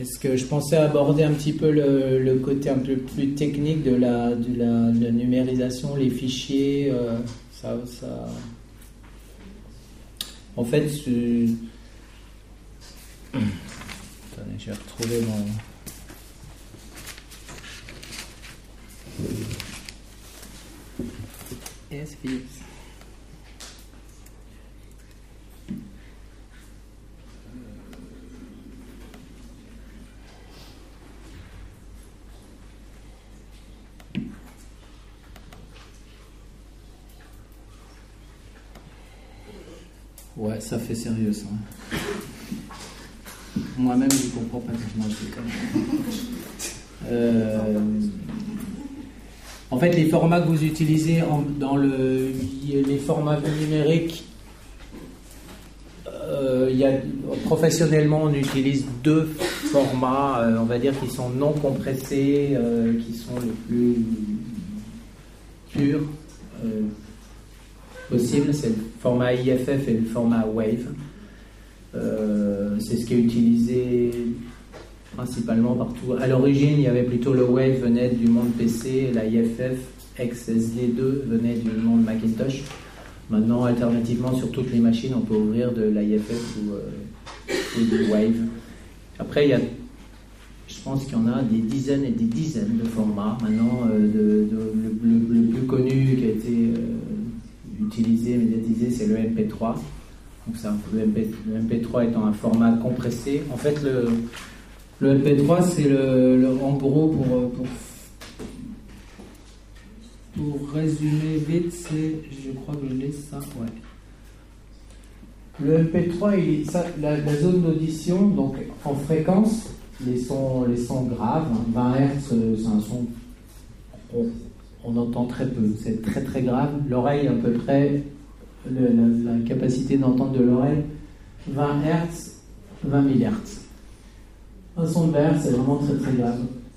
Est-ce que je pensais aborder un petit peu le côté un peu plus technique de la numérisation, les fichiers, ça. En fait, attendez, je vais retrouver mon. Yes, please. Ouais, ça fait sérieux ça. Moi-même, je ne comprends pas tellement le truc. En fait, les formats que vous utilisez dans les formats numériques, professionnellement, on utilise deux formats, on va dire, qui sont non compressés, qui sont les plus purs possible. C'est le format IFF et le format WAVE. C'est ce qui est utilisé principalement partout. À l'origine, il y avait plutôt le WAVE venait du monde PC, et la IFF XSD2 venait du monde Macintosh. Maintenant, alternativement, sur toutes les machines, on peut ouvrir de l'IFF ou du WAVE. Après, je pense qu'il y en a des dizaines et des dizaines de formats. Maintenant, le plus connu qui a été utilisé, médiatisé, c'est le MP3. Donc le MP3 étant un format compressé. En fait, le MP3, c'est en gros, pour résumer vite, je crois que je l'ai ça, ouais. Le MP3, la zone d'audition, donc en fréquence, les sons graves, 20 Hz, c'est un son, on entend très peu, c'est très très grave. L'oreille, à peu près, la capacité d'entendre de l'oreille, 20 Hz, 20 000 Hz. Un son de verre, c'est vraiment très très grave.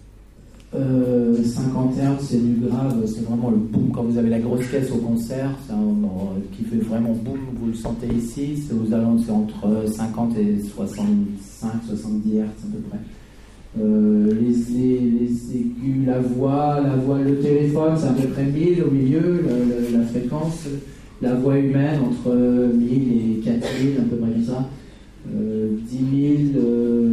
50 Hz, c'est du grave, c'est vraiment le boom. Quand vous avez la grosse caisse au concert, c'est qui fait vraiment boom, vous le sentez ici, c'est aux alentours, c'est entre 50 et 65, 70 Hz à peu près. Les aigus, la voix, le téléphone, c'est à peu près 1000 au milieu, la fréquence, la voix humaine entre 1000 et 4000, à peu près ça. 10 000,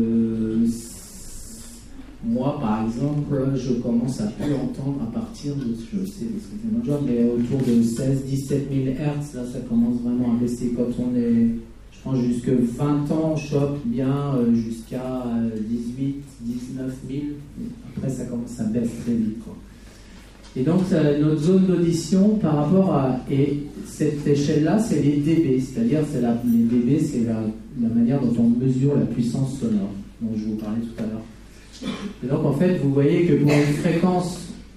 moi par exemple, je commence à plus entendre à partir de, je sais, mais autour de 16 17 000 Hz, là ça commence vraiment à baisser. Quand on est, je pense, jusque 20 ans, on chope bien jusqu'à 18 19 000, après ça commence à baisser très vite, quoi. Et donc notre zone d'audition par rapport à, et cette échelle-là, c'est les dB, c'est-à-dire les dB, c'est la manière dont on mesure la puissance sonore, dont je vous parlais tout à l'heure. Et donc en fait, vous voyez que pour une fréquence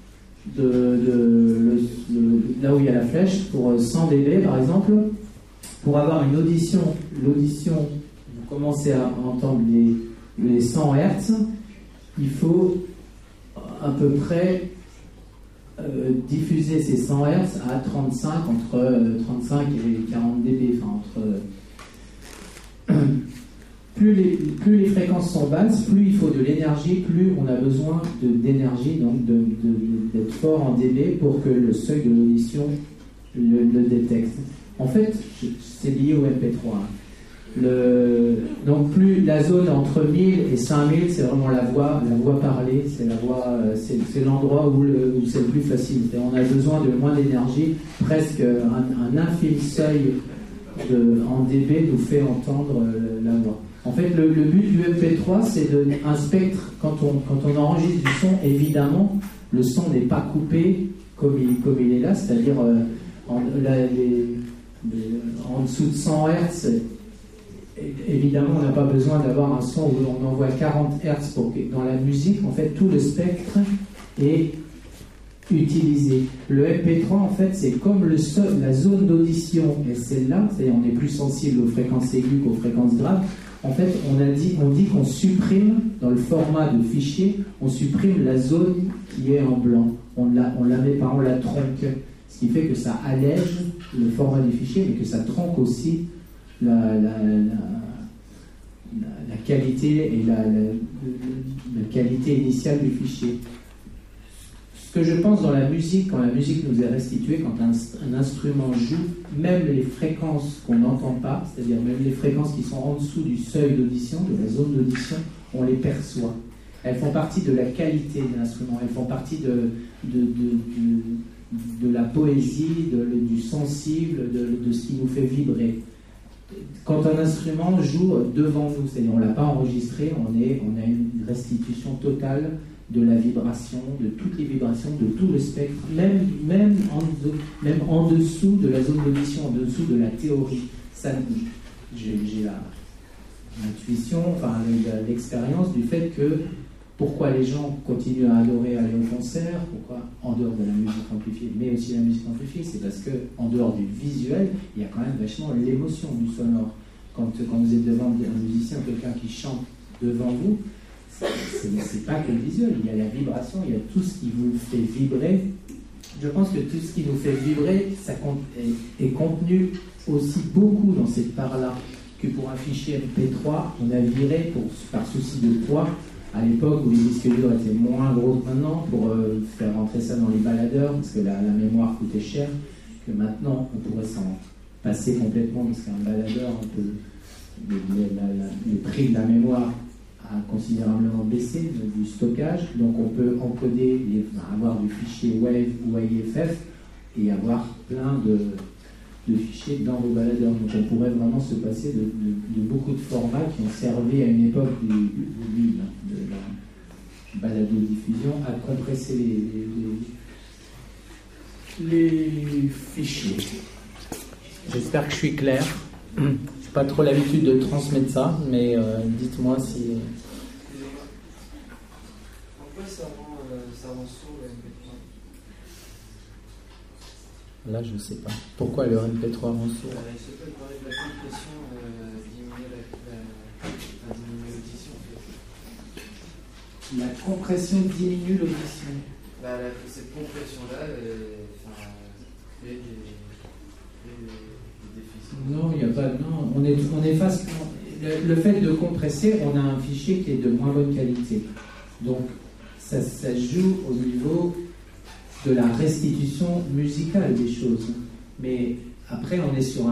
là où il y a la flèche, pour 100 dB par exemple, pour avoir une audition, vous commencez à entendre les 100 Hz, il faut à peu près diffuser ces 100 Hz à 35, entre 35 et 40 dB, plus les fréquences sont basses, plus il faut de l'énergie, plus on a besoin d'énergie, donc d'être fort en dB pour que le seuil de l'audition le détecte. En fait, c'est lié au MP3. Donc plus la zone entre 1000 et 5000, c'est vraiment la voix parlée, c'est la voix, c'est l'endroit où c'est le plus facile. On a besoin de moins d'énergie, presque un infime seuil en dB nous fait entendre la voix. En fait, le but du MP3, c'est un spectre. Quand on enregistre du son, évidemment, le son n'est pas coupé comme il est là, c'est-à-dire en dessous de 100 Hz. Évidemment, on n'a pas besoin d'avoir un son où on envoie 40 Hz pour que, dans la musique, en fait, tout le spectre est utilisé. Le MP3, en fait, c'est comme la zone d'audition est celle-là, c'est-à-dire on est plus sensible aux fréquences aiguës qu'aux fréquences graves. En fait, on dit qu'on supprime, dans le format de fichier, on supprime la zone qui est en blanc. On la tronque. Ce qui fait que ça allège le format du fichier, mais que ça tronque aussi la qualité et la qualité initiale du fichier. Ce que je pense dans la musique, quand la musique nous est restituée, quand un instrument joue, même les fréquences qu'on n'entend pas, c'est-à-dire même les fréquences qui sont en dessous du seuil d'audition, de la zone d'audition, on les perçoit. Elles font partie de la qualité de l'instrument, elles font partie de la poésie, du sensible, de ce qui nous fait vibrer. Quand un instrument joue devant nous, c'est-à-dire on ne l'a pas enregistré, on a une restitution totale de la vibration, de toutes les vibrations, de tout le spectre, même en dessous de la zone d'audition, en dessous de la théorie. Ça, j'ai l'intuition, enfin l'expérience du fait que pourquoi les gens continuent à adorer aller au concert, pourquoi en dehors de la musique amplifiée, mais aussi la musique amplifiée, c'est parce que en dehors du visuel, il y a quand même vachement l'émotion du sonore. Quand vous êtes devant un musicien, quelqu'un qui chante devant vous, c'est pas que le visuel, il y a la vibration, il y a tout ce qui vous fait vibrer. Je pense que tout ce qui nous fait vibrer, ça est contenu aussi beaucoup dans cette part-là que pour un fichier MP3, on a viré par souci de poids. À l'époque où les disques durs étaient moins gros que maintenant, pour faire rentrer ça dans les baladeurs, parce que la mémoire coûtait cher, que maintenant on pourrait s'en passer complètement, parce qu'un baladeur, le prix de la mémoire a considérablement baissé, du stockage, donc on peut encoder, avoir du fichier WAV ou AIFF et avoir plein de fichiers dans vos baladeurs. Donc on pourrait vraiment se passer de beaucoup de formats qui ont servi à une époque de la balado-diffusion à compresser les fichiers. J'espère que je suis clair. Je n'ai pas trop l'habitude de transmettre ça, mais dites-moi si... Pourquoi ça rend sourd le MP3? Là, je ne sais pas. Pourquoi le MP3 rend sourd? Il se peut parler de la compression, diminuer l'audition. La compression diminue l'audition. Cette compression-là crée des déficits. Non, il n'y a pas... Non, on est face... Le fait de compresser, on a un fichier qui est de moins bonne qualité. Donc, ça joue au niveau de la restitution musicale des choses. Mais après, on est sur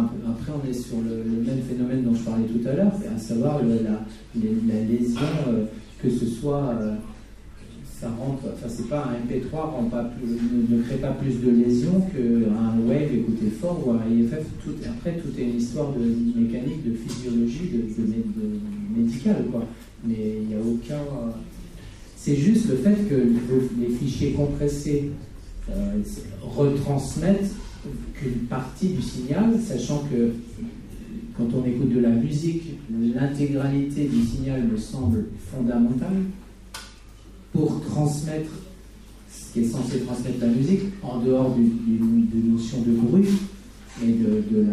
le même phénomène dont je parlais tout à l'heure, à savoir la lésion, que ce soit... ça rentre... Enfin, c'est pas un MP3 ne crée pas plus de lésions qu'un wave écouté fort ou un AIFF. Après, tout est une histoire de mécanique, de physiologie, de médicale, quoi. Mais il n'y a aucun... C'est juste le fait que les fichiers compressés retransmettent qu'une partie du signal, sachant que quand on écoute de la musique, l'intégralité du signal me semble fondamentale pour transmettre ce qui est censé transmettre la musique, en dehors de notion de bruit, mais de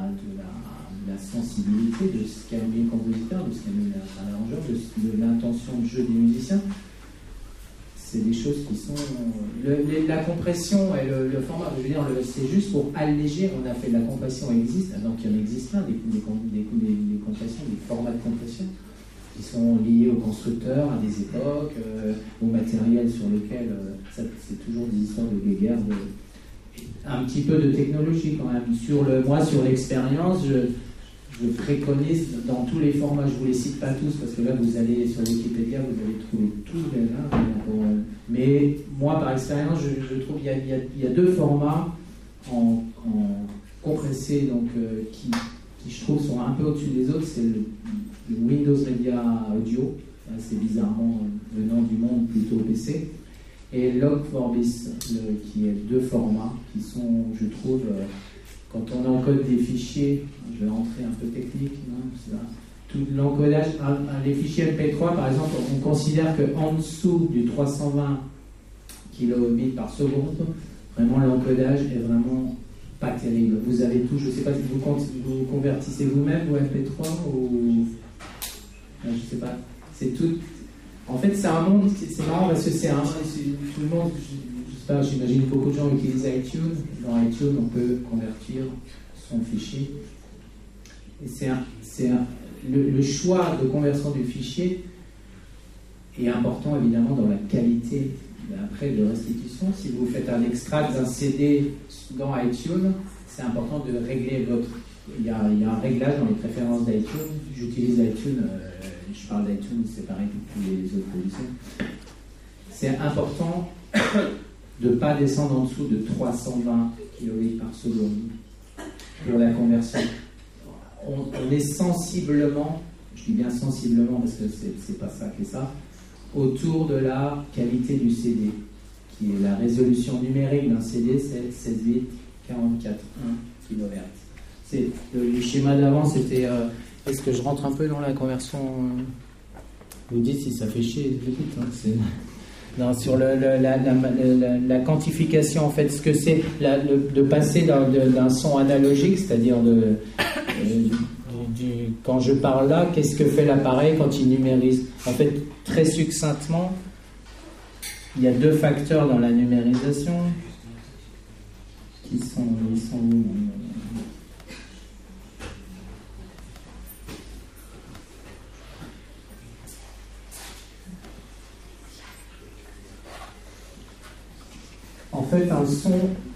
la sensibilité, de ce qu'a mis le compositeur, de ce qu'a mis l'arrangeur, de l'intention de jeu des musiciens. C'est des choses qui sont... la compression et le format, je veux dire, c'est juste pour alléger. On a fait de la compression existe, donc il y en existe plein, des compressions, des formats de compression qui sont liés aux constructeurs, à des époques, au matériel sur lequel... c'est toujours des histoires de guéguerre, un petit peu de technologie quand même. Moi, sur l'expérience, je préconise dans tous les formats, je ne vous les cite pas tous parce que là vous allez sur Wikipédia, vous allez trouver tout là. Mais moi par expérience, je trouve qu'il y a deux formats en compressé, donc qui je trouve sont un peu au-dessus des autres. C'est le Windows Media Audio, c'est bizarrement venant du monde plutôt PC, et Log4bis, qui est deux formats qui sont, je trouve, quand on encode des fichiers, je vais rentrer un peu technique, tout l'encodage, les fichiers MP3 par exemple, on considère qu'en dessous du 320 kilobits par seconde, vraiment l'encodage est vraiment pas terrible. Vous avez tout, je ne sais pas si vous convertissez vous-même vos MP3 ou... Je ne sais pas, c'est tout... En fait c'est un monde, c'est marrant parce que tout le monde... J'imagine que beaucoup de gens utilisent iTunes. Dans iTunes, on peut convertir son fichier. Et le choix de conversion du fichier est important évidemment dans la qualité après de restitution. Si vous faites un extrait d'un CD dans iTunes, c'est important de régler votre... Il y a un réglage dans les préférences d'iTunes. J'utilise iTunes, je parle d'iTunes, c'est pareil que tous les autres logiciels. C'est important de ne pas descendre en dessous de 320 kilobits par seconde pour la conversion. On est sensiblement, je dis bien sensiblement parce que c'est pas ça qui est ça, autour de la qualité du CD, qui est la résolution numérique d'un CD, c'est 16 bits, 44,1 kHz. Le schéma d'avant, c'était... est-ce que je rentre un peu dans la conversion Vous dites si ça fait chier, je dites, hein, non, sur la quantification, en fait, ce que c'est de passer d'un son analogique, c'est-à-dire quand je parle là, qu'est-ce que fait l'appareil quand il numérise? En fait, très succinctement, il y a deux facteurs dans la numérisation qui sont où? En fait, un son,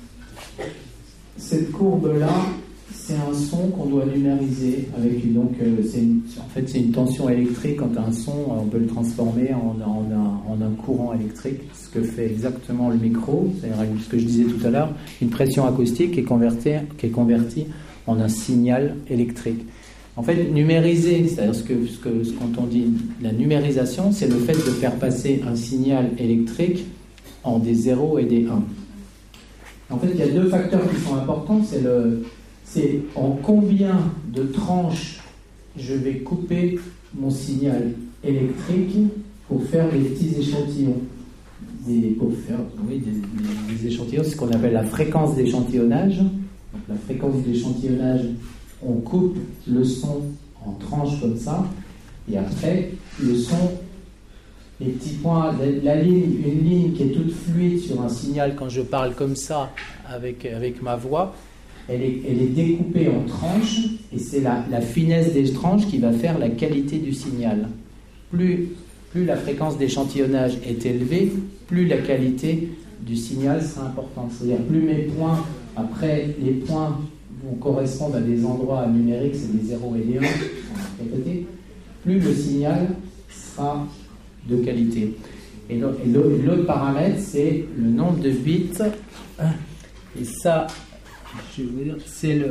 cette courbe-là, c'est un son qu'on doit numériser avec donc c'est une tension électrique. Quand un son, on peut le transformer en un courant électrique, ce que fait exactement le micro, c'est-à-dire ce que je disais tout à l'heure, une pression acoustique qui est convertie en un signal électrique. En fait, numériser, c'est-à-dire quand on dit la numérisation, c'est le fait de faire passer un signal électrique en des 0 et des 1. En fait, il y a deux facteurs qui sont importants. C'est en combien de tranches je vais couper mon signal électrique pour faire des petits échantillons. Des échantillons, c'est ce qu'on appelle la fréquence d'échantillonnage. Donc, la fréquence d'échantillonnage, on coupe le son en tranches comme ça, et après, le son... Les petits points, une ligne qui est toute fluide sur un signal, quand je parle comme ça avec ma voix, elle est découpée en tranches, et c'est la finesse des tranches qui va faire la qualité du signal. Plus la fréquence d'échantillonnage est élevée, plus la qualité du signal sera importante. C'est-à-dire plus mes points, après les points vont correspondre à des endroits numériques, c'est des 0 et des 1, plus le signal sera de qualité. Et l'autre paramètre, c'est le nombre de bits. Et ça, je vais vous dire,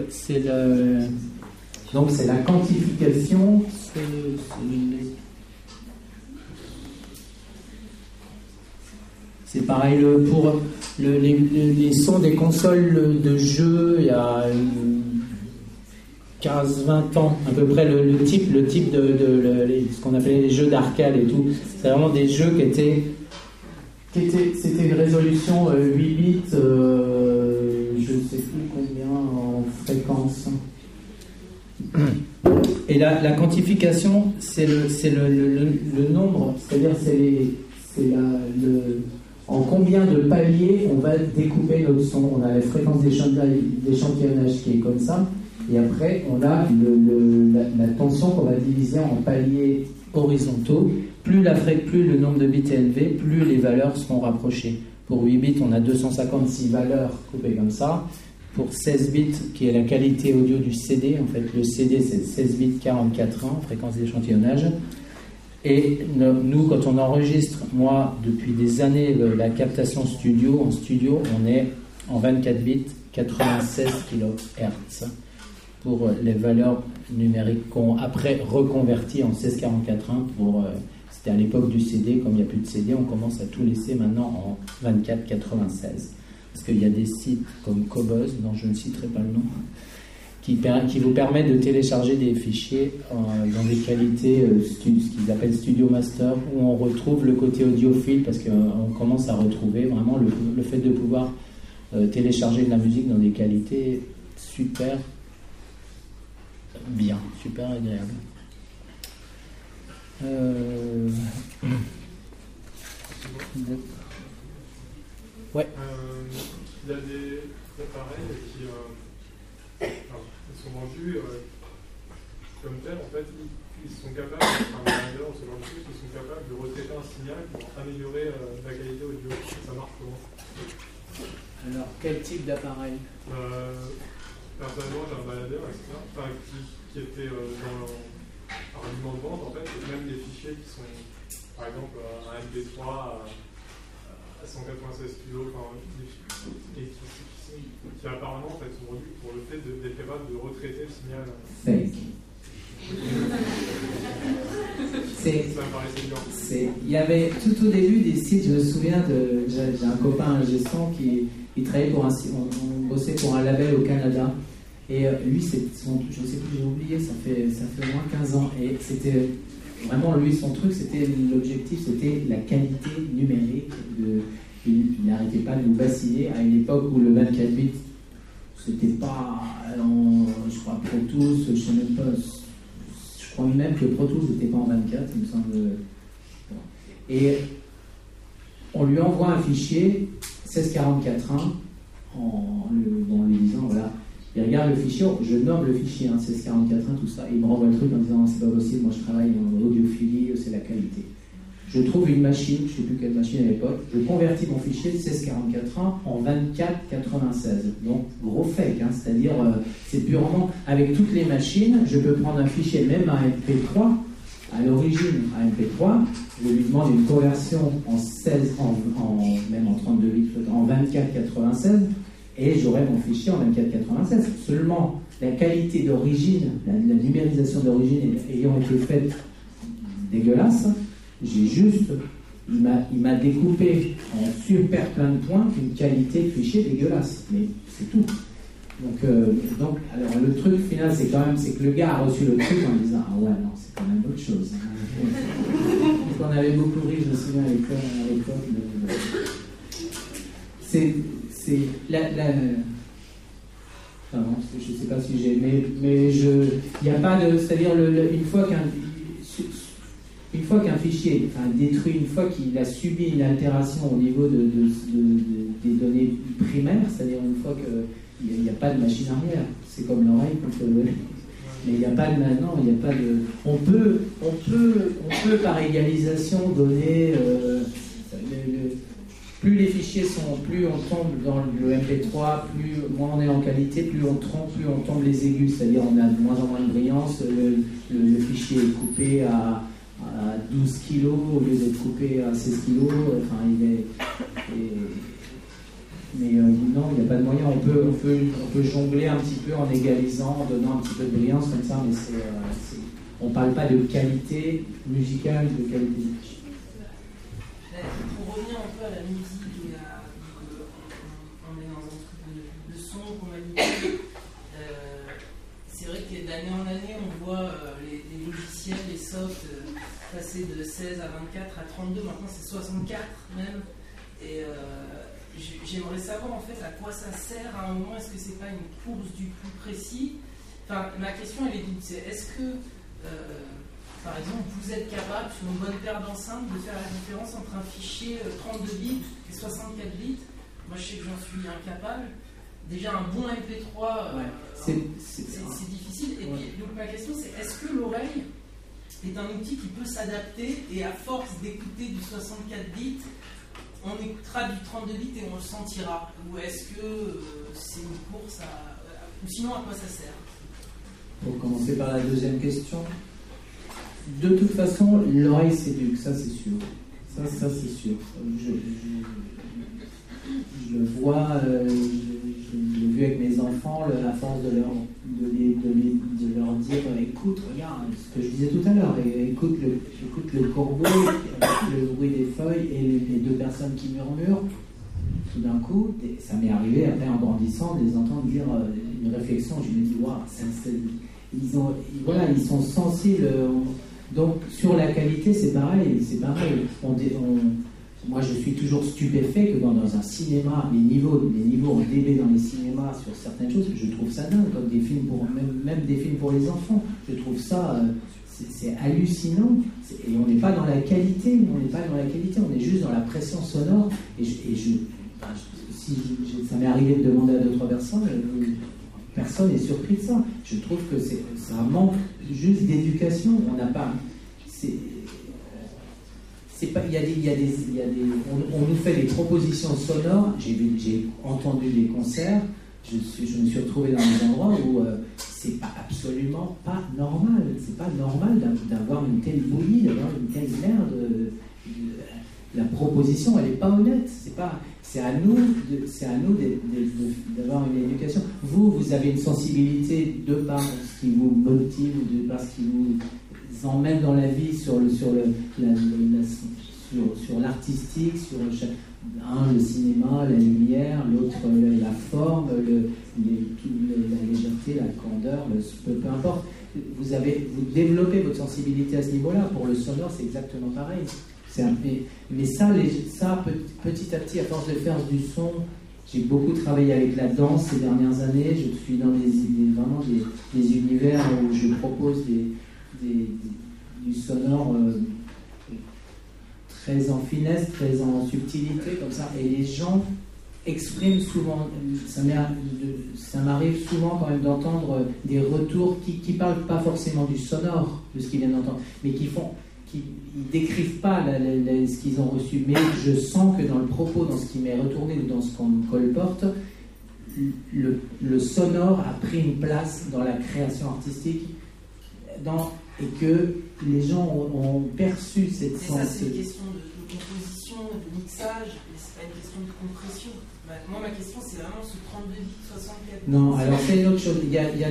donc c'est la quantification. C'est pareil pour les sons des consoles de jeux il y a 15-20 ans, à peu près le type de ce qu'on appelait les jeux d'arcade et tout. C'est vraiment des jeux c'était une résolution 8 bits, je ne sais plus combien en fréquence. Et la quantification, c'est le nombre, c'est-à-dire en combien de paliers on va découper notre son. On a la fréquence d'échantillonnage qui est comme ça. Et après, on a la tension qu'on va diviser en paliers horizontaux. Plus le nombre de bits est élevé, plus les valeurs seront rapprochées. Pour 8 bits, on a 256 valeurs coupées comme ça. Pour 16 bits, qui est la qualité audio du CD, en fait, le CD, c'est 16 bits 44.1, fréquence d'échantillonnage. Et nous, quand on enregistre, moi, depuis des années, la captation studio, en studio, on est en 24 bits, 96 kHz. Pour les valeurs numériques qu'on après reconverti en 1644.1 c'était à l'époque du CD. Comme il n'y a plus de CD, on commence à tout laisser maintenant en 24,96. Parce qu'il y a des sites comme Cobuzz, dont je ne citerai pas le nom, qui vous permettent de télécharger des fichiers dans des qualités, ce qu'ils appellent Studio Master, où on retrouve le côté audiophile, parce qu'on commence à retrouver vraiment le fait de pouvoir télécharger de la musique dans des qualités super bien, super agréable. Ouais. Il y a des appareils qui sont vendus comme tels, en fait, capable de retraiter un signal pour améliorer la qualité audio. Ça marche comment? Alors, quel type d'appareil? Personnellement, j'ai un baladeur, etc., qui était dans un argument de vente, en fait, et même des fichiers qui sont, par exemple, un MP3 à 196 kg, et qui apparemment en fait, sont vendus pour le fait d'être capable de retraiter le signal. Fake. Ça me paraissait bien. Il y avait tout au début des sites, je me souviens, j'ai un copain, un gestion, qui travaillait pour on bossait pour un label au Canada. Et lui, je ne sais plus, j'ai oublié, ça fait au moins 15 ans. Et c'était vraiment, lui, son truc, l'objectif, c'était la qualité numérique. Il n'arrêtait pas de nous vaciller à une époque où le 24 bits, c'était pas, je crois, Pro Tools, je sais même pas, je crois même que Pro Tools n'était pas en 24, il me semble. Et on lui envoie un fichier 1644.1 en lui disant, voilà, il regarde le fichier, je nomme le fichier 1644.1, tout ça, et il me renvoie le truc en disant, c'est pas possible, moi je travaille en audiophilie, c'est la qualité. Je trouve une machine, je ne sais plus quelle machine à l'époque, je convertis mon fichier de 1644.1 en 24.96. Donc, gros fake, c'est-à-dire, c'est purement, avec toutes les machines, je peux prendre un fichier, même un MP3, à l'origine, un MP3, je lui demande une conversion en 16, même en 32 bits, en 24.96, et j'aurai mon fichier en 24.96. Seulement, la qualité d'origine, la numérisation d'origine ayant été faite dégueulasse, il m'a découpé en super plein de points une qualité de fichier dégueulasse, mais c'est tout. Donc, alors le truc final, c'est que le gars a reçu le truc en disant, ah ouais, non, c'est quand même autre chose. Donc on avait beaucoup ri, je me souviens à l'époque. Pardon, je ne sais pas si j'ai, mais il n'y a pas de, c'est-à-dire une fois qu'un fichier détruit, une fois qu'il a subi une altération au niveau des données primaires, c'est-à-dire une fois qu'il n'y a pas de machine arrière, c'est comme l'oreille contre le nez. Mais il n'y a pas de maintenant, il n'y a pas de. On peut par égalisation donner. Plus les fichiers plus on tombe dans le MP3, moins on est en qualité, plus on tombe les aigus, c'est-à-dire on a de moins en moins de brillance, le fichier est coupé à 12 kg au lieu d'être coupé à 16 kg, enfin mais non, il n'y a pas de moyen, on peut jongler un petit peu en égalisant, en donnant un petit peu de brillance comme ça, mais on ne parle pas de qualité musicale, de qualité musicale. Pour revenir un peu à la musique, on est dans un truc de son qu'on manipule. C'est vrai que d'année en année, on voit les logiciels, les softs passer de 16 à 24 à 32, maintenant c'est 64 même. Et j'aimerais savoir en fait à quoi ça sert à un moment. Est-ce que c'est pas une course du plus précis? Enfin, ma question elle est double. C'est est-ce que par exemple, vous êtes capable, sur une bonne paire d'enceintes, de faire la différence entre un fichier 32 bits et 64 bits? Moi, je sais que j'en suis incapable. Déjà, un bon MP3, c'est difficile. Et puis, donc, ma question, c'est est-ce que l'oreille est un outil qui peut s'adapter et à force d'écouter du 64 bits, on écoutera du 32 bits et on le sentira? Ou est-ce que c'est une course ou sinon, à quoi ça sert? Pour commencer par la deuxième question. De toute façon, l'oreille s'éduque, ça c'est sûr. Ça c'est sûr. Je le vois, je l'ai vu avec mes enfants, à force de leur dire écoute, regarde, ce que je disais tout à l'heure, écoute le corbeau, le bruit des feuilles et les deux personnes qui murmurent. Tout d'un coup, ça m'est arrivé après en grandissant de les entendre dire une réflexion. Je me dis waouh, ils sont sensibles. Donc sur la qualité, c'est pareil. Moi, je suis toujours stupéfait que dans un cinéma, les niveaux en dB dans les cinémas sur certaines choses, je trouve ça dingue, comme des films même des films pour les enfants. Je trouve ça, c'est hallucinant. Et on n'est pas dans la qualité, on est juste dans la pression sonore. Ça m'est arrivé de demander à 2-3 personnes. Personne n'est surpris de ça. Je trouve que c'est un manque juste d'éducation. On n'a pas. on nous fait des propositions sonores. J'ai entendu des concerts. Je me suis retrouvé dans des endroits où c'est absolument pas normal. C'est pas normal d'avoir une telle bouillie, d'avoir une telle merde. La proposition, elle n'est pas honnête. C'est à nous d'avoir une éducation. Vous avez une sensibilité de par ce qui vous motive, de par ce qui vous emmène dans la vie sur l'artistique, sur le cinéma, la lumière, l'autre la forme, la légèreté, la candeur, peu importe. Vous développez votre sensibilité à ce niveau-là. Pour le sonore, c'est exactement pareil. Mais ça, petit à petit, à force de faire du son, j'ai beaucoup travaillé avec la danse ces dernières années. Je suis dans vraiment des univers où je propose du sonore très en finesse, très en subtilité, comme ça. Et les gens expriment souvent, ça m'arrive souvent quand même d'entendre des retours qui ne parlent pas forcément du sonore, de ce qu'ils viennent d'entendre, mais qui décrivent pas ce qu'ils ont reçu. Mais je sens que dans le propos, dans ce qui m'est retourné ou dans ce qu'on me colporte, le sonore a pris une place dans la création artistique et que les gens ont perçu cette sensation. Ça, c'est une question de composition, de mixage, mais c'est pas une question de compression. Moi, ma question, c'est vraiment ce 32 bits, 64 bits. Non, alors c'est une autre chose.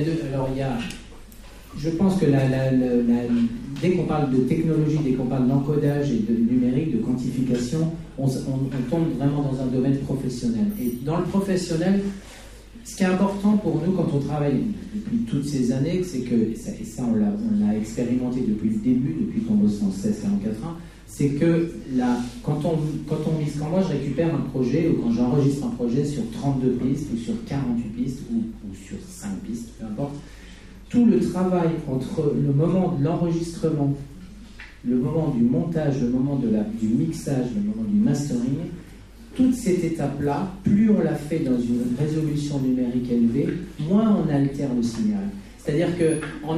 Je pense que dès qu'on parle de technologie, dès qu'on parle d'encodage et de numérique, de quantification, on tombe vraiment dans un domaine professionnel. Et dans le professionnel, ce qui est important pour nous quand on travaille depuis toutes ces années, c'est que, et ça on l'a expérimenté depuis le début, depuis qu'on bosse en 1644, c'est que quand moi je récupère un projet ou quand j'enregistre un projet sur 32 pistes ou sur 48 pistes ou sur 5 pistes, peu importe, tout le travail entre le moment de l'enregistrement, le moment du montage, le moment du mixage, le moment du mastering, toute cette étape-là, plus on la fait dans une résolution numérique élevée, moins on altère le signal. C'est-à-dire qu'en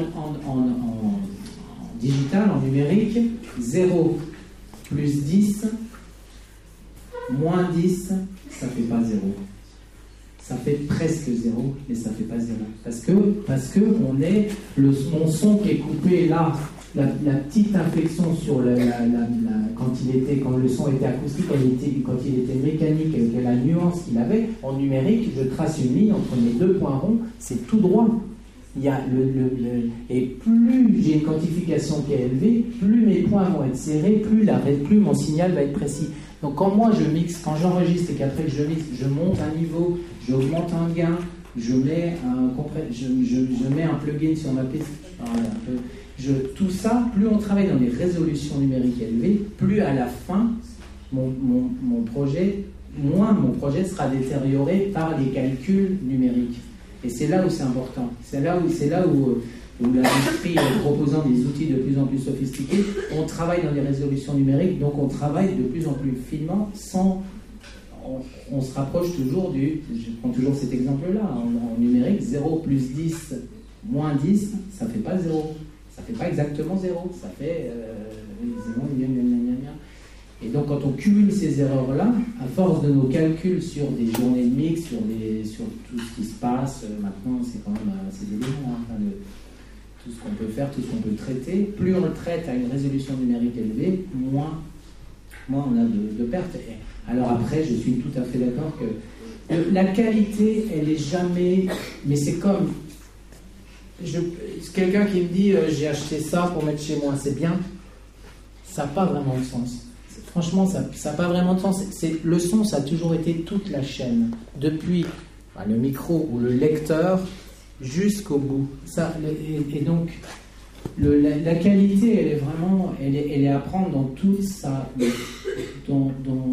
digital, en numérique, 0 plus 10, moins 10, ça ne fait pas 0. Ça fait presque 0, mais ça ne fait pas 0. Parce que mon son qui est coupé là, la petite inflexion sur quand le son était acoustique, quand il était mécanique, avec la nuance qu'il avait, en numérique, je trace une ligne entre mes deux points ronds, c'est tout droit. Et plus j'ai une quantification qui est élevée, plus mes points vont être serrés, plus mon signal va être précis. Donc quand moi je mixe, quand j'enregistre et qu'après que je mixe, je monte un niveau, j'augmente un gain, je mets un plugin sur ma piste, tout ça, plus on travaille dans des résolutions numériques élevées, plus à la fin, mon projet sera détérioré par les calculs numériques. Et c'est là où c'est important. C'est là où l'industrie, proposant des outils de plus en plus sophistiqués, on travaille dans des résolutions numériques, donc on travaille de plus en plus finement on se rapproche toujours je prends toujours cet exemple-là, en numérique, 0 plus 10, moins 10, ça ne fait pas 0. Ça ne fait pas exactement 0. Ça fait 0, Et donc quand on cumule ces erreurs-là, à force de nos calculs sur des journées de mix, sur tout ce qui se passe, maintenant c'est quand même assez éléments, tout ce qu'on peut faire, tout ce qu'on peut traiter, plus on le traite à une résolution numérique élevée, moins on a de pertes. Alors après, je suis tout à fait d'accord que la qualité, elle est jamais... Mais c'est comme... quelqu'un qui me dit j'ai acheté ça pour mettre chez moi, c'est bien, ça n'a pas vraiment de sens. Franchement, ça n'a pas vraiment de sens. Le son, ça a toujours été toute la chaîne, depuis le micro ou le lecteur jusqu'au bout. Et donc, la qualité, elle est vraiment, elle est à prendre dans tout ça, dans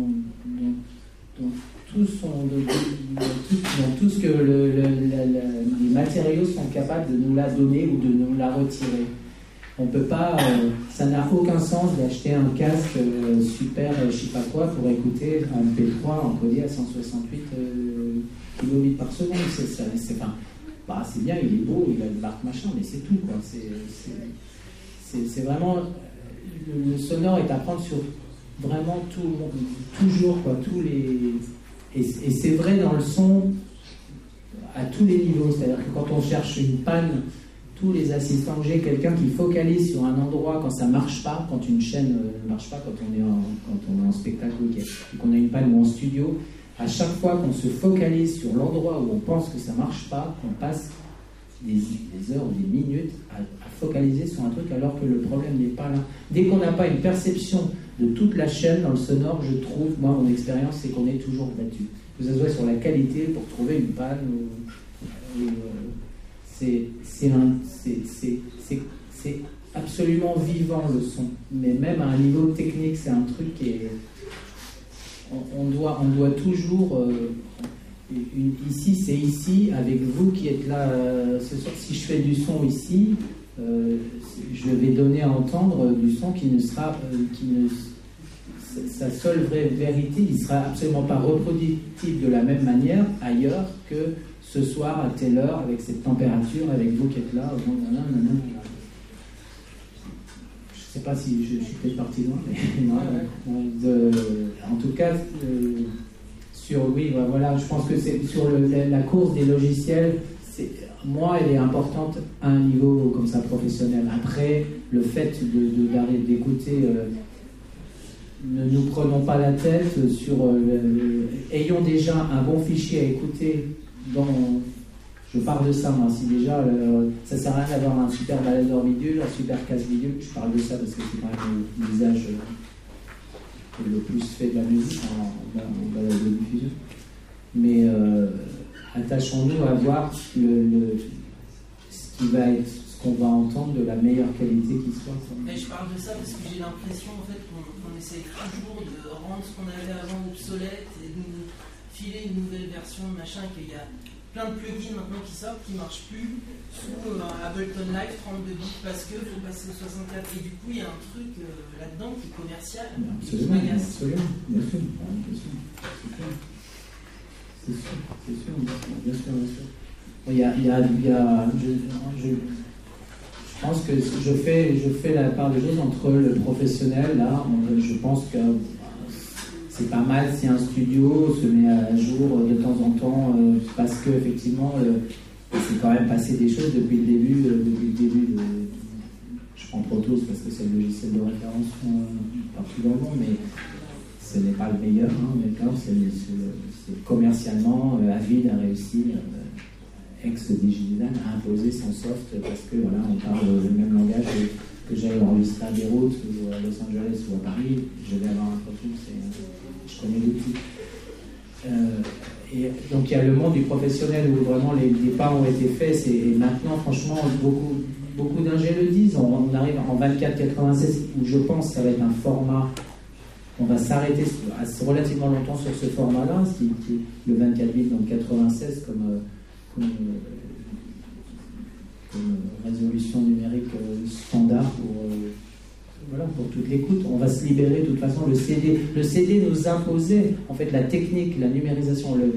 tout ce que les matériaux sont capables de nous la donner ou de nous la retirer. On peut pas, ça n'a aucun sens d'acheter un casque super, je sais pas quoi, pour écouter un MP3 encodé à 168 kilobits par seconde. C'est bien, il est beau, il a de l'arc machin, mais c'est tout, quoi. C'est vraiment, le sonore est à prendre sur vraiment tout le monde, toujours, quoi, tous les... Et c'est vrai dans le son à tous les niveaux, c'est-à-dire que quand on cherche une panne, tous les assistants que j'ai, quelqu'un qui focalise sur un endroit quand ça marche pas, quand une chaîne ne marche pas, quand on est en spectacle, qu'on a une panne ou en studio, à chaque fois qu'on se focalise sur l'endroit où on pense que ça marche pas, on passe des heures ou des minutes à focaliser sur un truc alors que le problème n'est pas là. Dès qu'on n'a pas une perception de toute la chaîne dans le sonore, je trouve, moi mon expérience, c'est qu'on est toujours battu. Que ce soit sur la qualité pour trouver une panne c'est absolument vivant le son, mais même à un niveau technique, c'est un truc qui est... On doit toujours... ici, c'est ici, avec vous qui êtes là ce soir. Si je fais du son ici, je vais donner à entendre du son qui ne sera... sa seule vraie vérité, il ne sera absolument pas reproductible de la même manière ailleurs que ce soir à telle heure, avec cette température, avec vous qui êtes là. Je ne sais pas si je suis peut-être parti loin, mais non, en tout cas, voilà, je pense que c'est sur la course des logiciels, moi, elle est importante à un niveau comme ça professionnel. Après, le fait d'arrêter d'écouter, ne nous prenons pas la tête sur... ayons déjà un bon fichier à écouter. Je parle de ça, moi. Si déjà, ça sert à rien d'avoir un super baladeur bidule, un super casse bidule. Je parle de ça parce que c'est quand même l'usage le plus fait de la musique en balade de diffusion. Mais attachons-nous à voir ce qui va être, ce qu'on va entendre de la meilleure qualité qui soit. Mais je parle de ça parce que j'ai l'impression en fait qu'on essaie toujours de rendre ce qu'on avait avant obsolète et de nous filer une nouvelle version de machin, qu'il y a plein de plugins maintenant qui sortent qui ne marchent plus sous Ableton Live 32 bits parce qu'il faut passer au 64 et du coup il y a un truc là-dedans qui est commercial. Absolument, bien sûr. C'est sûr, bien sûr. Je pense que je fais la part des choses entre le professionnel, là, je pense que c'est pas mal si un studio se met à jour de temps en temps, parce que effectivement, c'est quand même passé des choses depuis le début. Je prends Pro Tools parce que c'est le logiciel de référence partout dans le monde, mais ce n'est pas le meilleur. Maintenant, c'est commercialement, Avid a réussi, ex-Digital, à imposer son soft parce que voilà, on parle le même langage que j'aille enregistrer à Beyrouth ou à Los Angeles ou à Paris. Je vais avoir un Pro Tools, je connais l'outil. Et donc il y a le monde du professionnel où vraiment les pas ont été faits. Et maintenant, franchement, beaucoup d'ingés le disent. On arrive en 24-96 où je pense que ça va être un format. On va s'arrêter relativement longtemps sur ce format-là, qui est le 24 bits, donc 96 comme résolution numérique standard pour toute l'écoute. On va se libérer de toute façon. Le CD nous imposait, en fait, la technique, la numérisation, le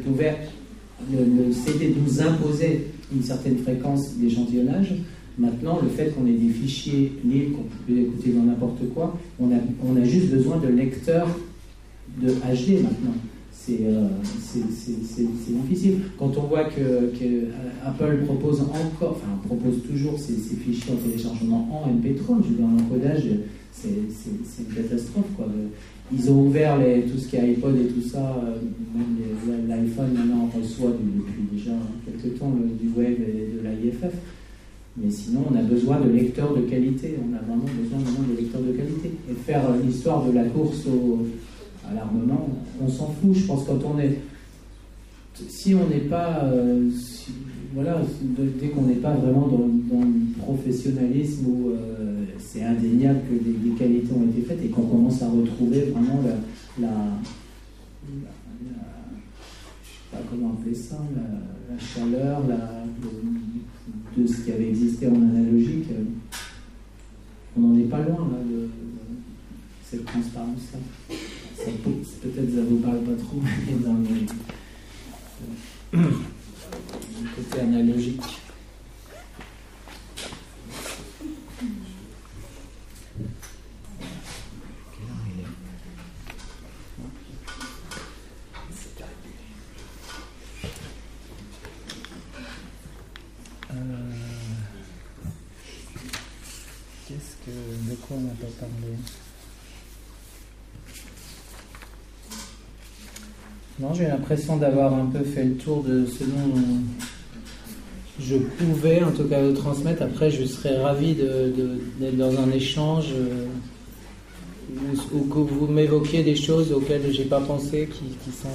CD nous imposait une certaine fréquence d'échantillonnage. Maintenant, le fait qu'on ait des fichiers libres, qu'on peut écouter dans n'importe quoi, on a juste besoin de lecteurs de HD maintenant. C'est difficile. Quand on voit que Apple propose toujours ces fichiers en téléchargement en MP3, je veux dire, en encodage, c'est une catastrophe, quoi. Ils ont ouvert tout ce qui est iPod et tout ça, même l'iPhone maintenant reçoit depuis déjà quelques temps du web et de l'IFF. Mais sinon, on a besoin de lecteurs de qualité. On a vraiment besoin de lecteurs de qualité. Et faire l'histoire de la course à l'armement, on s'en fout. Je pense quand on est... Si on n'est pas... dès qu'on n'est pas vraiment dans le professionnalisme où c'est indéniable que des qualités ont été faites et qu'on commence à retrouver vraiment je sais pas comment appeler ça, la chaleur, de ce qui avait existé en analogique, on n'en est pas loin là, de cette transparence-là. Peut-être ça ne vous parle pas trop, mais dans le côté analogique. parler. Non, j'ai l'impression d'avoir un peu fait le tour de ce dont je pouvais, en tout cas, le transmettre. Après, je serais ravi d'être dans un échange où que vous m'évoquiez des choses auxquelles j'ai pas pensé, qui sont,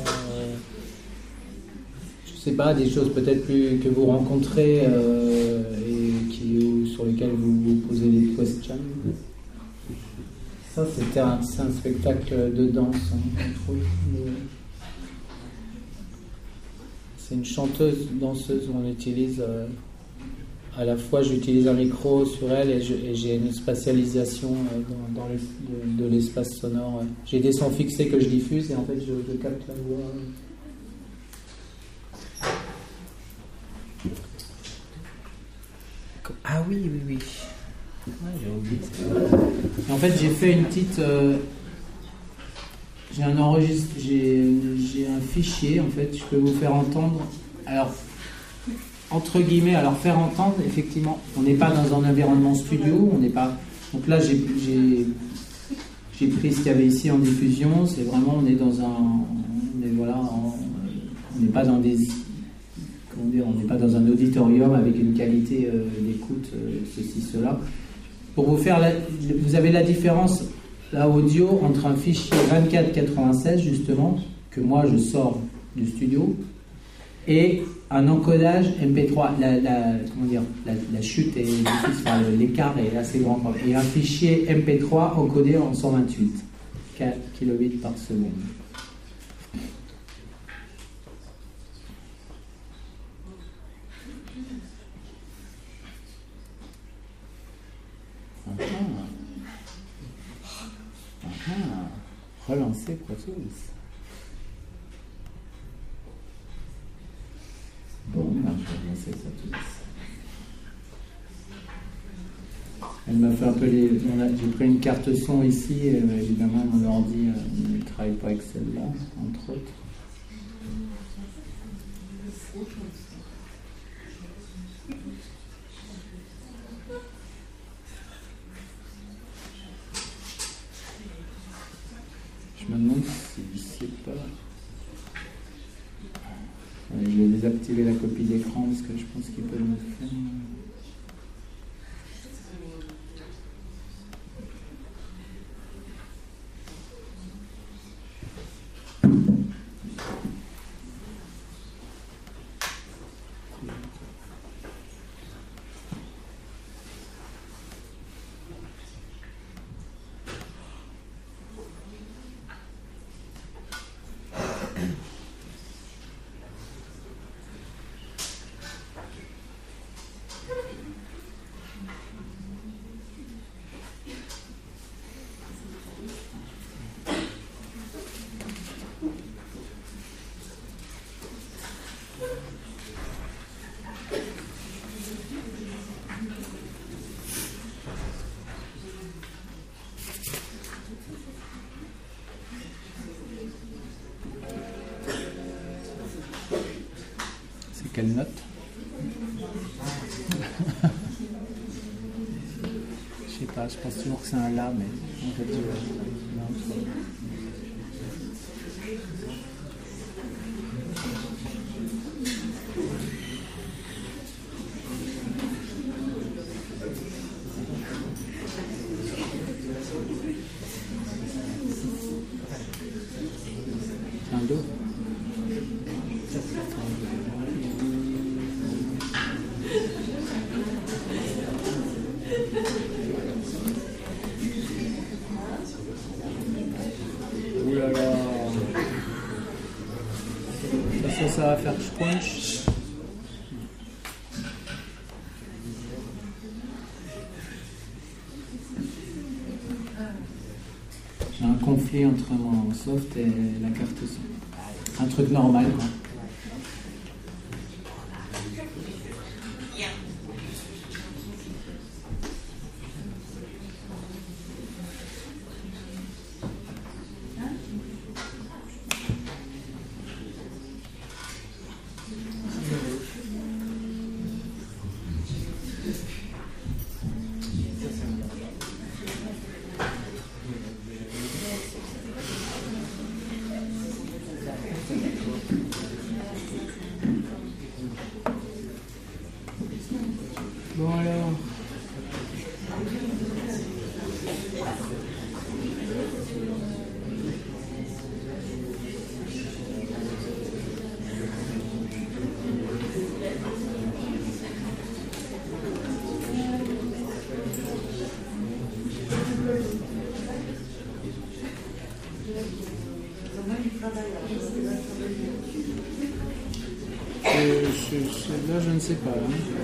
je sais pas, des choses peut-être plus que vous rencontrez et sur lesquelles vous posez des questions. Ça, c'est un spectacle de danse, on trouve. C'est une chanteuse, danseuse où on utilise à la fois, j'utilise un micro sur elle et j'ai une spatialisation de l'espace sonore. J'ai des sons fixés que je diffuse et en fait je capte la voix. Ah oui. Ouais, j'ai oublié. En fait, j'ai fait une petite... j'ai un fichier, en fait, je peux vous faire entendre. Alors, entre guillemets, faire entendre, effectivement, on n'est pas dans un environnement studio, on n'est pas... Donc là, j'ai pris ce qu'il y avait ici en diffusion, c'est vraiment, on est dans un... on n'est pas dans des... Comment dire, on n'est pas dans un auditorium avec une qualité d'écoute, ceci, cela. Pour vous faire... vous avez la différence... la audio entre un fichier 2496 justement que moi je sors du studio et un encodage MP3. La chute est difficile, enfin, l'écart est assez grand et un fichier MP3 encodé en 128 kilobits par seconde. Relancer Pro Tools. Bon, je vais relancer ça tout de suite. Elle m'a fait un peu j'ai pris une carte son ici, évidemment mon ordi ne travaille pas avec celle-là, entre autres. Je me demande si c'est pas... Allez, je vais désactiver la copie d'écran parce que je pense qu'il peut me faire... Quelle note? Je sais pas, je pense toujours que c'est un La, mais en fait, c'est un Do. Ça va faire crunch. J'ai un conflit entre mon soft et la carte son. Un truc normal, quoi. Là, je ne sais pas.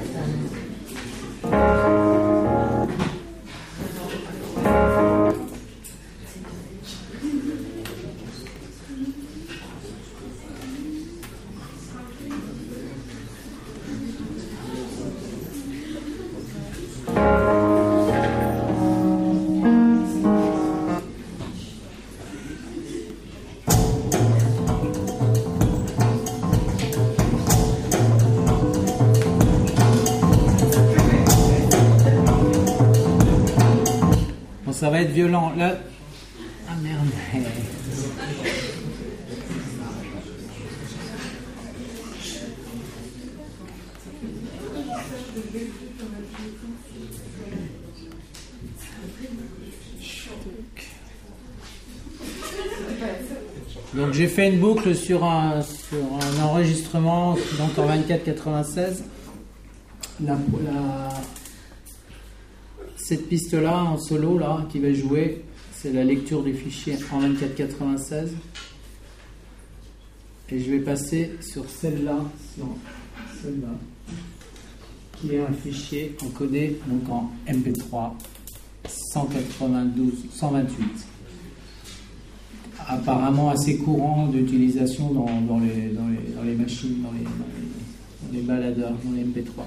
Ça va être violent. Là. Ah merde. Donc j'ai fait une boucle sur un enregistrement donc en 2496. Cette piste-là, en solo, là, qui va jouer, c'est la lecture du fichier en 2496. Et je vais passer sur celle-là, qui est un fichier encodé donc en MP3 128. Apparemment assez courant d'utilisation dans les machines, dans les baladeurs, dans les MP3.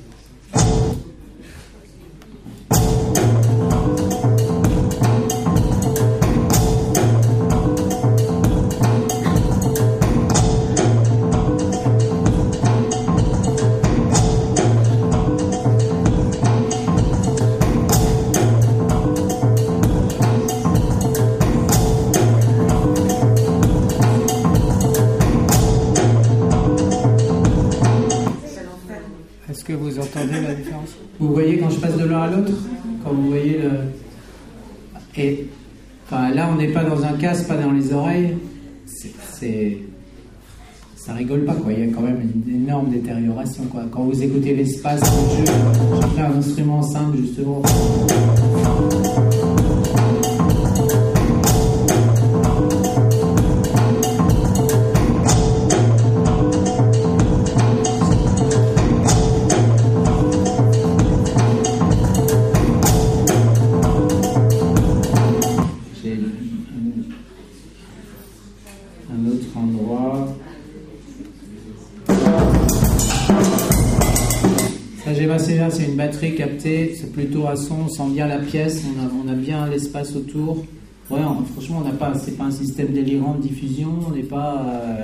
Est-ce que vous entendez la différence? Vous voyez quand je passe de l'un à l'autre? Quand vous voyez le... Et enfin, là, on n'est pas dans un casque, pas dans les oreilles. Ça rigole pas, quoi. Il y a quand même une énorme détérioration, quoi. Quand vous écoutez l'espace du jeu, j'ai fait un instrument simple, justement. C'est une batterie captée, c'est plutôt à son, on sent bien la pièce, on a bien l'espace autour. Ouais, franchement, c'est pas un système délirant de diffusion, on n'est pas...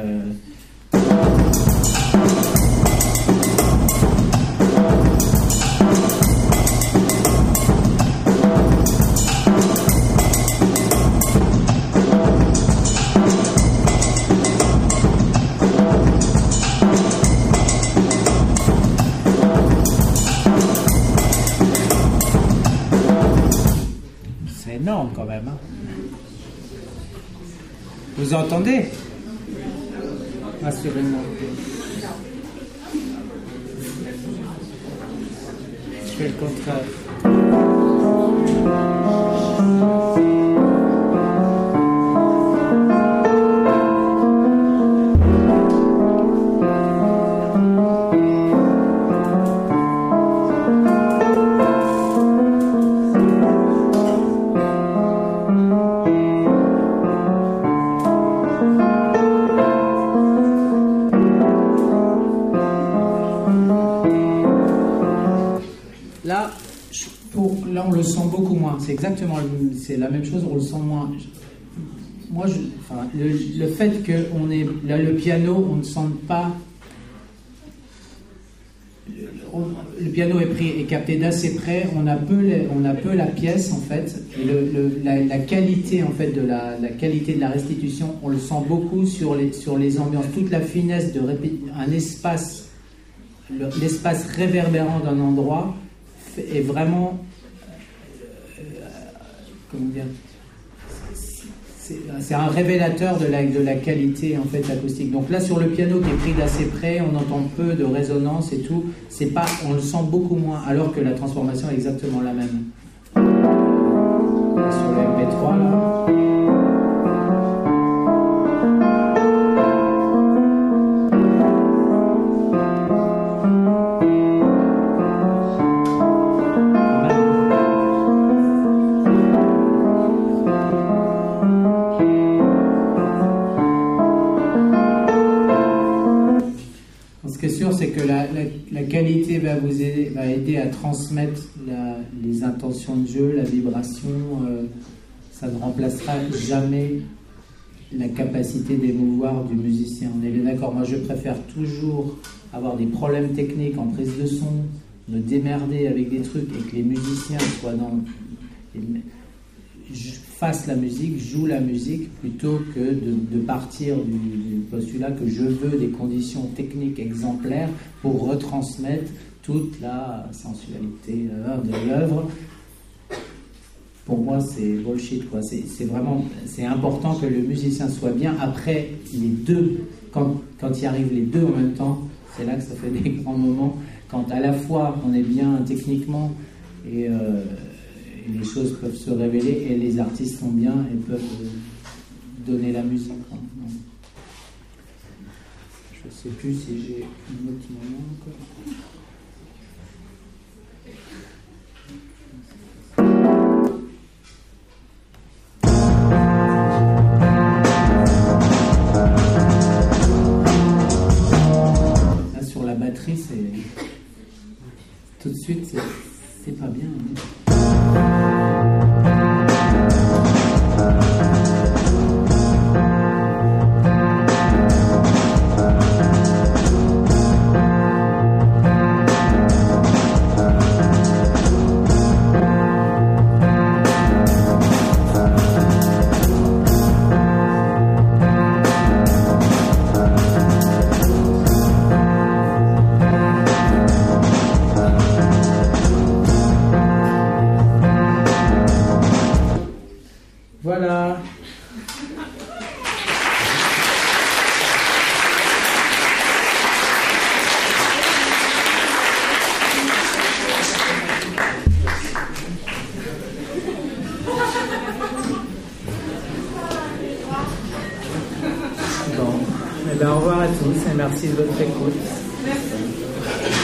énorme quand même. Hein. Vous entendez? Assurément. Je fais le contraire. Là, on le sent beaucoup moins. C'est exactement c'est la même chose, on le sent moins. Moi, le fait que on est là, le piano, on ne sente pas. Le piano est capté d'assez près. On a peu la pièce en fait. Et la qualité en fait de la qualité de la restitution, on le sent beaucoup sur les ambiances. Toute la finesse de un espace, l'espace réverbérant d'un endroit est vraiment comment dire, c'est un révélateur de la qualité en fait acoustique. Donc là sur le piano qui est pris d'assez près, on entend peu de résonance et tout, on le sent beaucoup moins, alors que la transformation est exactement la même. Sur le MP3 là. c'est que la qualité va aider à transmettre les intentions de jeu, la vibration. Ça ne remplacera jamais la capacité d'émouvoir du musicien. On est bien d'accord. Moi, je préfère toujours avoir des problèmes techniques en prise de son, me démerder avec des trucs et que les musiciens soient fassent la musique, jouent la musique, plutôt que de partir du postulat que je veux des conditions techniques exemplaires pour retransmettre toute la sensualité de l'œuvre. Pour moi, c'est bullshit, quoi. C'est important que le musicien soit bien. Après, les deux, quand y arrivent les deux en même temps, c'est là que ça fait des grands moments. Quand à la fois on est bien techniquement et les choses peuvent se révéler et les artistes sont bien et peuvent donner la musique. Je ne sais plus si j'ai un autre moment encore. Là, sur la batterie, tout de suite, c'est pas bien. Voilà. Bon. Eh bien, au revoir à tous et merci de votre écoute. Merci.